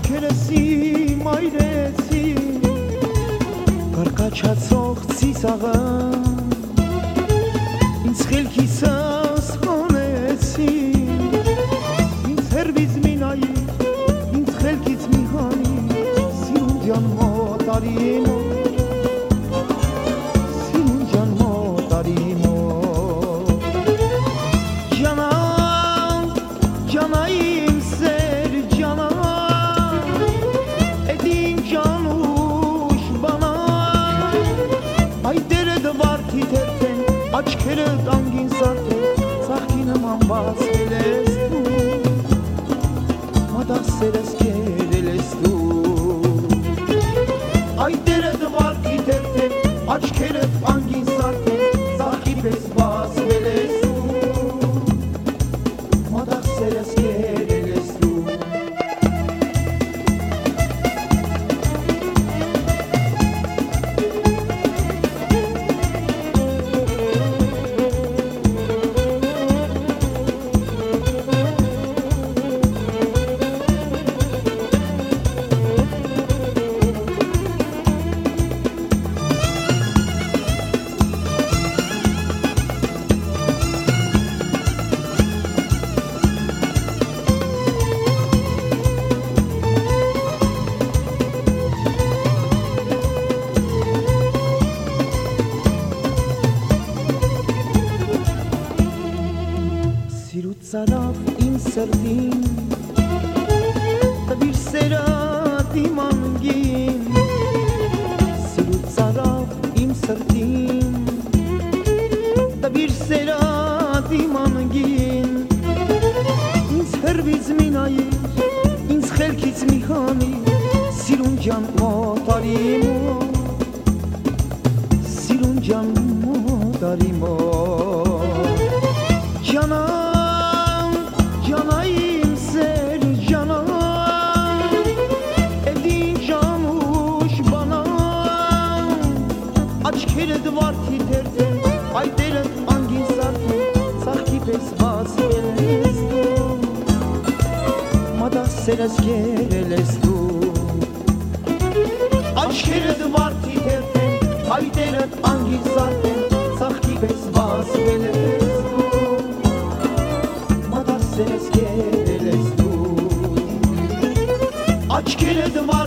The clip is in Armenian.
աչքերս այրեցի կարկաչացող ծիծաղը ինձ խելքիսս հանեցի ինձ հերվից մի նայի ինձ խելքից մի հանի սիրունջան մոտարի սիրունջան մոտարի ջանայիմ սեր ջանա էդին ջանուշ բանա այդերը դվարդի թերթեն աչքերը տանգին սարդեն ծաղկի նման բացվել ես դու մադաղ սերս կերել ես դու այդերը դվարդի թերթեն աչքերը տանգին սարդեն ծաղկի պես բացվել ես Seres quereres tú Սիրուցարավ իմ սրտին տվիր սերատ իմ անգին Սիրուցարավ իմ սրտին տվիր սերատ իմ անգին ինձ հերվից մի նայիր ինձ խելքից մի հանի սիրունջան մոտարի սիրունջան մոտարի ջանա Canayım ser cana Edin canuş bana Aç kilit var titerde Ay deret angin sarte Sahki pes vasveles tu Mada seres kereles tu Aç kilit var titerde Ay deret angin sarte Sahki pes vasveles Seres quereres tú Aç kilit var